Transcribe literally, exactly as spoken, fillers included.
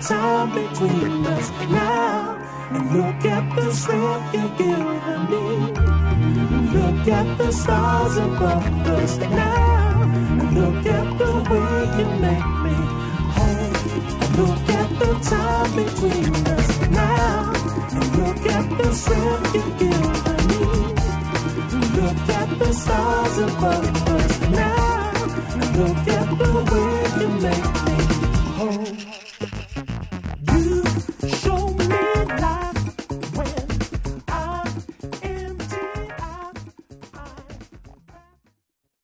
time between us now. And look at the strength you've given me. Look at the stars above us now. And look at the way you make me whole. And look at the time between us now. And look at the strength you've given me. Look at the stars above us now. And look at the way